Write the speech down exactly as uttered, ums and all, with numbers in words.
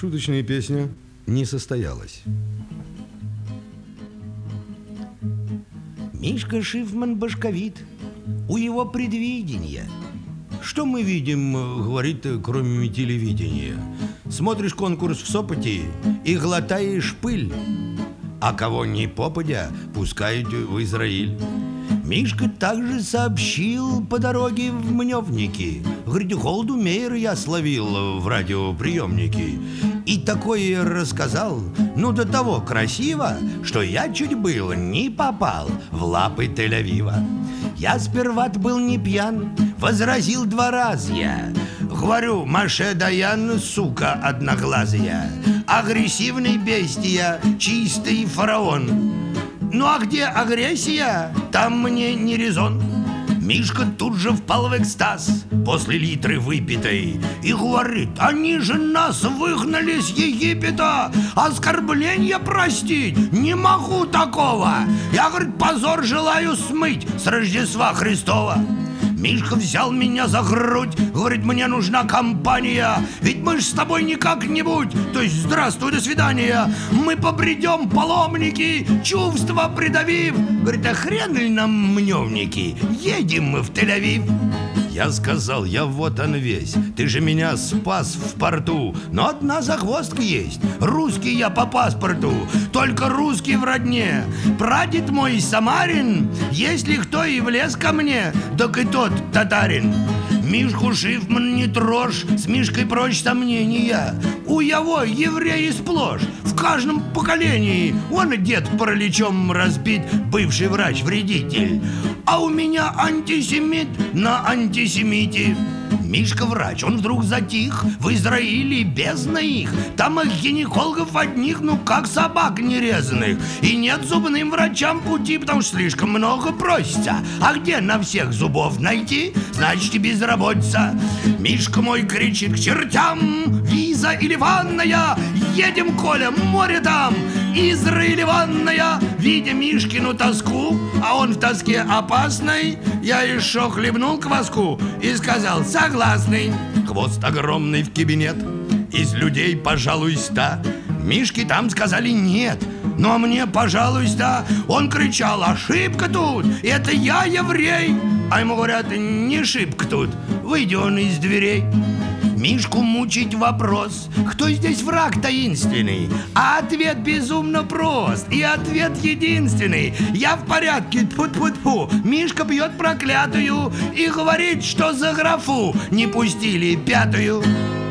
Шуточная песня не состоялась. Мишка Шифман башковит, у его предвидения. Что мы видим, говорит, кроме телевидения? Смотришь конкурс в Сопоте и глотаешь пыль, а кого ни попадя пускают в Израиль. Мишка также сообщил по дороге в Мневники. Говорит, Голдумейр я словил в радиоприемнике. И такое рассказал, ну до того красиво, что я чуть было не попал в лапы Тель-Авива. Я сперва был не пьян, возразил два раза я. Говорю, Маше Даян, сука одноглазая, агрессивный бестия, чистый фараон. Ну а где агрессия, там мне не резон. Мишка тут же впал в экстаз после литры выпитой и говорит, они же нас выгнали с Египета, оскорбления простить не могу такого. Я, говорит, позор желаю смыть с Рождества Христова. Мишка взял меня за грудь, говорит, мне нужна компания, ведь мы ж с тобой не как-нибудь, то есть здравствуй, до свидания, мы побредем паломники, чувства придавив. Говорит, а хрен ли нам мневники, едем мы в Тель-Авив. Я сказал, я вот он весь, ты же меня спас в порту, но одна загвоздка есть, русский я по паспорту, только русский в родне. Прадед мой Самарин, если кто и влез ко мне, так и тот татарин. Мишку Шифман не трожь, с Мишкой прочь сомнения, у его евреи сплошь, в каждом поколении. Он дед параличом разбит, бывший врач-вредитель, а у меня антисемит на антисемите. Мишка врач, он вдруг затих, в Израиле бездна их, там их гинекологов одних, ну как собак нерезанных, и нет зубным врачам пути, потому что слишком много просится. А где на всех зубов найти, значит и безработица. Мишка мой кричит к чертям, виза или ванная, едем, Коля, море там, Израиль ванная. Видя Мишкину тоску, а он в тоске опасной, я еще хлебнул кваску и сказал согласный. Хвост огромный в кабинет, из людей, пожалуй, ста. Мишке там сказали нет, но мне, пожалуй, ста. Он кричал, ошибка тут, это я еврей. А ему говорят, не ошибка тут, выйди он из дверей. Мишку мучить вопрос, кто здесь враг таинственный? А ответ безумно прост, и ответ единственный. Я в порядке, тьфу-тьфу-тьфу. Мишка бьет проклятую и говорит, что за графу не пустили пятую.